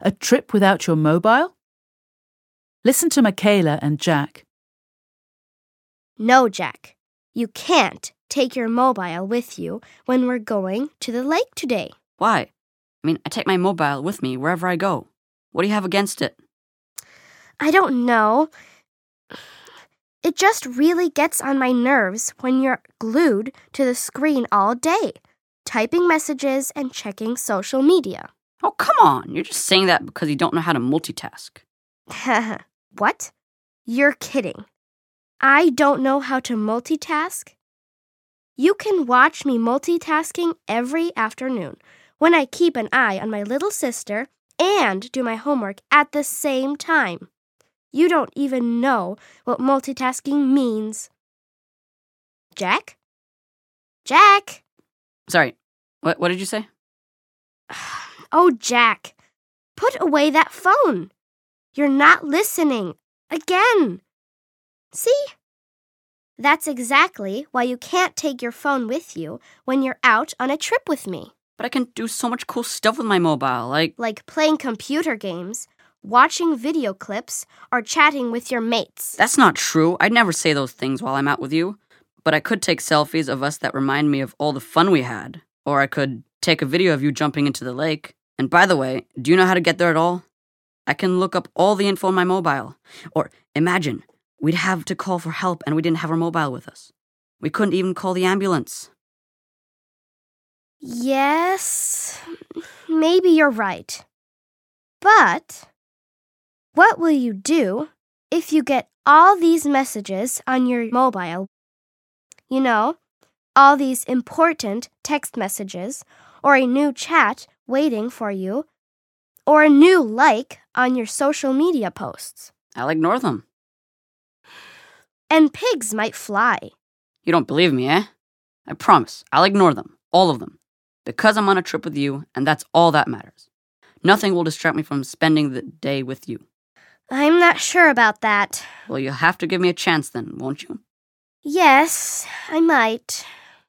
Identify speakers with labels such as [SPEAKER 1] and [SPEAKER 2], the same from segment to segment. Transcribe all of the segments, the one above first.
[SPEAKER 1] A trip without your mobile? Listen to Michaela and Jack.
[SPEAKER 2] No, Jack. You can't take your mobile with you when we're going to the lake today.
[SPEAKER 3] Why? I take my mobile with me wherever I go. What do you have against it?
[SPEAKER 2] I don't know. It just really gets on my nerves when you're glued to the screen all day, typing messages and checking social media.
[SPEAKER 3] Oh, come on. You're just saying that because you don't know how to multitask.
[SPEAKER 2] What? You're kidding. I don't know how to multitask? You can watch me multitasking every afternoon when I keep an eye on my little sister and do my homework at the same time. You don't even know what multitasking means. Jack? Jack?
[SPEAKER 3] Sorry, what did you say?
[SPEAKER 2] Oh, Jack, put away that phone. You're not listening. Again. See? That's exactly why you can't take your phone with you when you're out on a trip with me.
[SPEAKER 3] But I can do so much cool stuff with my mobile,
[SPEAKER 2] like playing computer games, watching video clips, or chatting with your mates.
[SPEAKER 3] That's not true. I'd never say those things while I'm out with you. But I could take selfies of us that remind me of all the fun we had. Or I could take a video of you jumping into the lake. And by the way, do you know how to get there at all? I can look up all the info on my mobile. Or imagine, we'd have to call for help and we didn't have our mobile with us. We couldn't even call the ambulance.
[SPEAKER 2] Yes, maybe you're right. But what will you do if you get all these messages on your mobile? You know, all these important text messages, or a new chat waiting for you, or a new like on your social media posts.
[SPEAKER 3] I'll ignore them.
[SPEAKER 2] And pigs might fly.
[SPEAKER 3] You don't believe me, eh? I promise, I'll ignore them, all of them. Because I'm on a trip with you, and that's all that matters. Nothing will distract me from spending the day with you.
[SPEAKER 2] I'm not sure about that.
[SPEAKER 3] Well, you'll have to give me a chance then, won't you?
[SPEAKER 2] Yes, I might.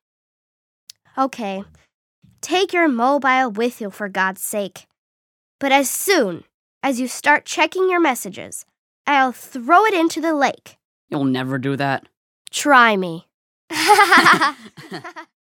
[SPEAKER 2] Okay, take your mobile with you for God's sake. But as soon as you start checking your messages, I'll throw it into the lake.
[SPEAKER 3] You'll never do that.
[SPEAKER 2] Try me.